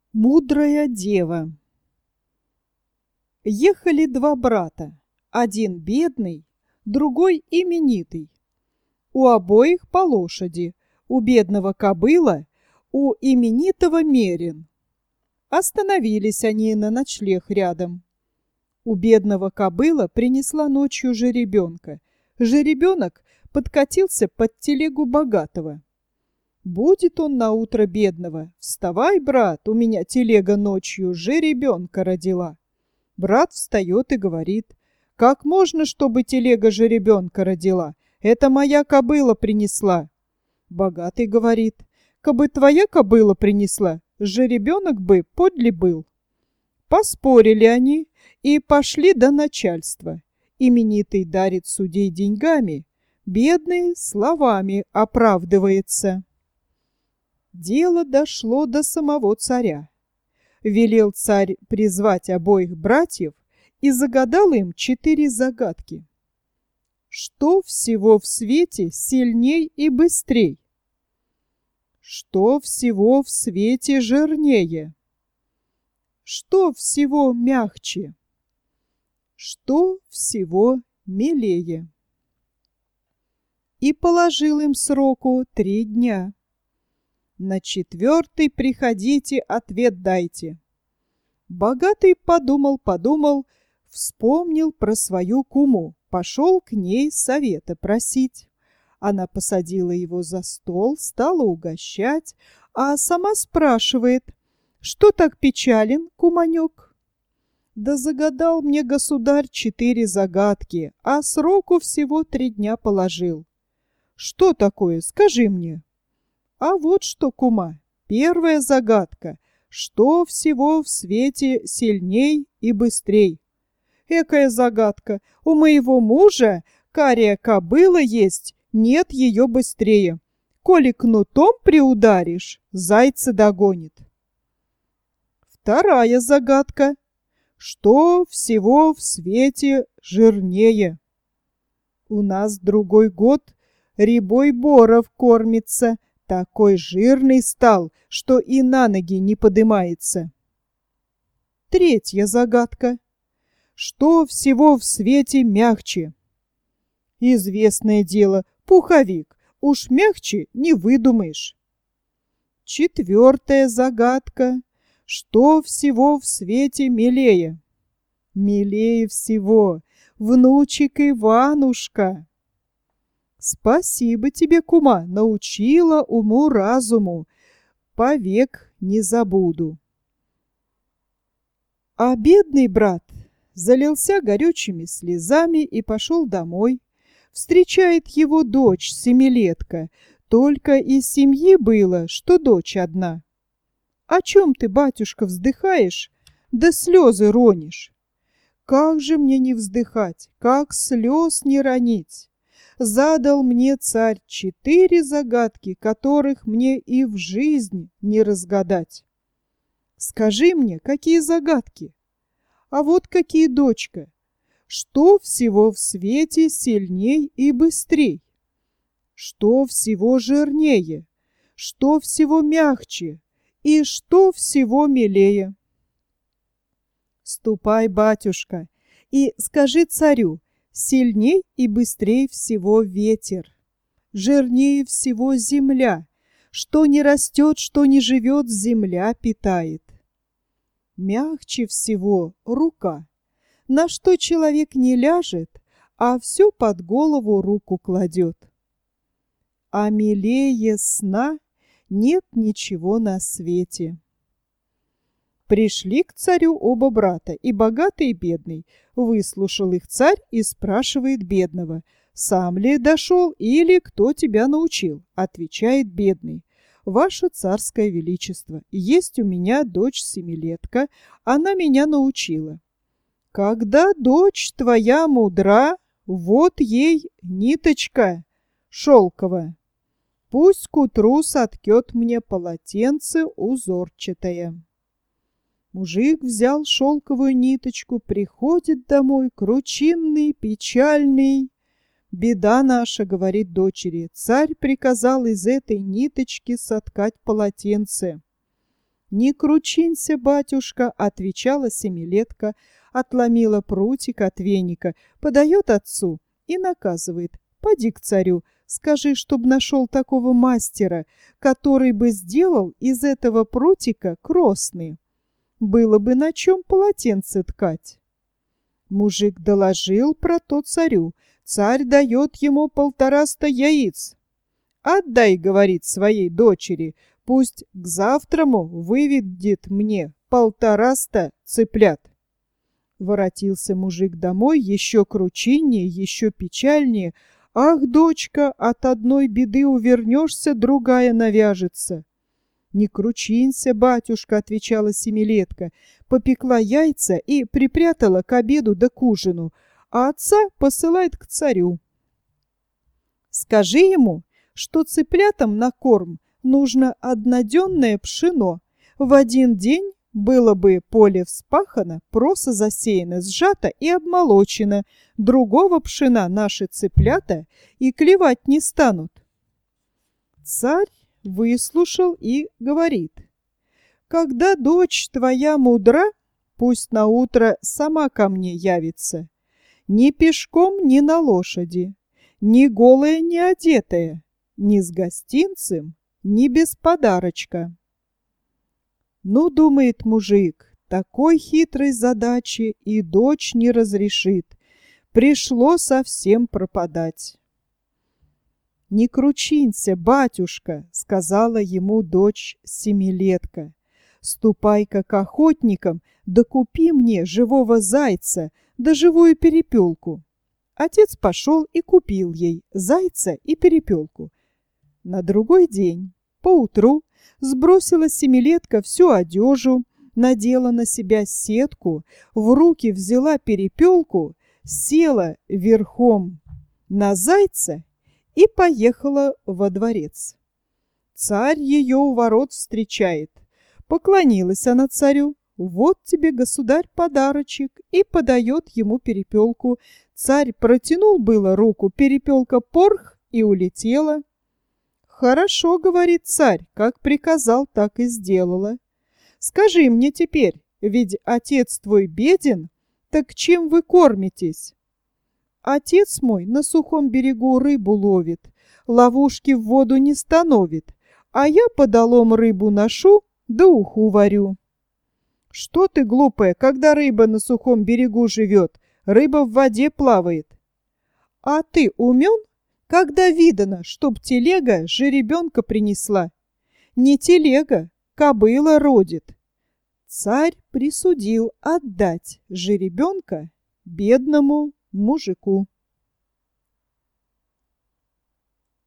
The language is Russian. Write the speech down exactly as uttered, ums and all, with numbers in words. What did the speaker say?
Мудрая дева. Ехали два брата, один бедный, другой именитый. У обоих по лошади, у бедного кобыла, у именитого мерин. Остановились они на ночлег рядом. У бедного кобыла принесла ночью жеребенка. Жеребенок подкатился под телегу богатого. Будет он наутро бедного: «Вставай, брат, у меня телега ночью жеребенка родила». Брат встает и говорит: «Как можно, чтобы телега жеребенка родила? Это моя кобыла принесла». Богатый говорит: «Кабы твоя кобыла принесла, жеребенок бы подле был». Поспорили они и пошли до начальства. Именитый дарит судей деньгами, бедный словами оправдывается. Дело дошло до самого царя. Велел царь призвать обоих братьев и загадал им четыре загадки. Что всего в свете сильней и быстрей? Что всего в свете жирнее? Что всего мягче? Что всего милее? И положил им сроку три дня. На четвертый приходите, ответ дайте. Богатый подумал-подумал, вспомнил про свою куму, пошел к ней совета просить. Она посадила его за стол, стала угощать, а сама спрашивает: «Что так печален, куманек?» «Да загадал мне государь четыре загадки, а сроку всего три дня положил». «Что такое, скажи мне?» А вот что, кума, первая загадка: что всего в свете сильней и быстрей? Экая загадка: у моего мужа кария кобыла есть, нет ее быстрее. Коли кнутом приударишь, зайца догонит. Вторая загадка: что всего в свете жирнее? У нас другой год рябой боров кормится, такой жирный стал, что и на ноги не подымается. Третья загадка: что всего в свете мягче? Известное дело, пуховик, уж мягче не выдумаешь. Четвертая загадка: что всего в свете милее? Милее всего внучек Иванушка. Спасибо тебе, кума, научила уму-разуму, повек не забуду. А бедный брат залился горючими слезами и пошел домой. Встречает его дочь, семилетка, только из семьи было, что дочь одна. «О чем ты, батюшка, вздыхаешь, да слезы ронишь?» «Как же мне не вздыхать, как слез не ронить? Задал мне царь четыре загадки, которых мне и в жизнь не разгадать». «Скажи мне, какие загадки?» «А вот какие, дочка. Что всего в свете сильней и быстрей? Что всего жирнее? Что всего мягче? И что всего милее?» «Ступай, батюшка, и скажи царю: сильней и быстрей всего ветер, жирнее всего земля, что не растет, что не живет, земля питает. Мягче всего рука, на что человек не ляжет, а все под голову руку кладет. А милее сна нет ничего на свете». Пришли к царю оба брата, и богатый, и бедный. Выслушал их царь и спрашивает бедного: «Сам ли дошел или кто тебя научил?» Отвечает бедный: «Ваше царское величество, есть у меня дочь-семилетка, она меня научила. Когда дочь твоя мудра, вот ей ниточка шелковая. Пусть к утру соткет мне полотенце узорчатое». Мужик взял шелковую ниточку, приходит домой, кручинный, печальный. «Беда наша, — говорит дочери, — царь приказал из этой ниточки соткать полотенце. «Не кручинься, батюшка», — отвечала семилетка, отломила прутик от веника, подает отцу и наказывает: «Поди к царю, скажи, чтоб нашел такого мастера, который бы сделал из этого прутика кросны. Было бы на чем полотенце ткать». Мужик доложил про то царю. Царь дает ему полтораста яиц. «Отдай, — говорит, — своей дочери, пусть к завтраму выведет мне полтораста цыплят». Воротился мужик домой еще кручиннее, еще печальнее. «Ах, дочка, от одной беды увернешься, другая навяжется». «Не кручинься, батюшка», — отвечала семилетка, попекла яйца и припрятала к обеду да к ужину, а отца посылает к царю. «Скажи ему, что цыплятам на корм нужно одноденное пшено. В один день было бы поле вспахано, проса засеяно, сжато и обмолочено. Другого пшена наши цыплята и клевать не станут». Царь выслушал и говорит: «Когда дочь твоя мудра, пусть наутро сама ко мне явится. Ни пешком, ни на лошади, ни голая, ни одетая, ни с гостинцем, ни без подарочка». Ну, думает мужик, такой хитрой задачи и дочь не разрешит. Пришло совсем пропадать. «Не кручинься, батюшка», — сказала ему дочь семилетка. «Ступай-ка к охотникам, да купи мне живого зайца, да живую перепелку». Отец пошел и купил ей зайца и перепелку. На другой день, поутру, сбросила семилетка всю одежу, надела на себя сетку, в руки взяла перепелку, села верхом на зайца и поехала во дворец. Царь ее у ворот встречает. Поклонилась она царю. «Вот тебе, государь, подарочек», и подает ему перепелку. Царь протянул было руку, перепелка порх и улетела. «Хорошо, — говорит царь, — как приказал, так и сделала. Скажи мне теперь, ведь отец твой беден, так чем вы кормитесь?» «Отец мой на сухом берегу рыбу ловит, ловушки в воду не становит, а я подолом рыбу ношу, да уху варю». «Что ты, глупая, когда рыба на сухом берегу живет, рыба в воде плавает». «А ты умен, когда видано, чтоб телега жеребенка принесла? Не телега, кобыла родит». Царь присудил отдать жеребенка бедному мужику.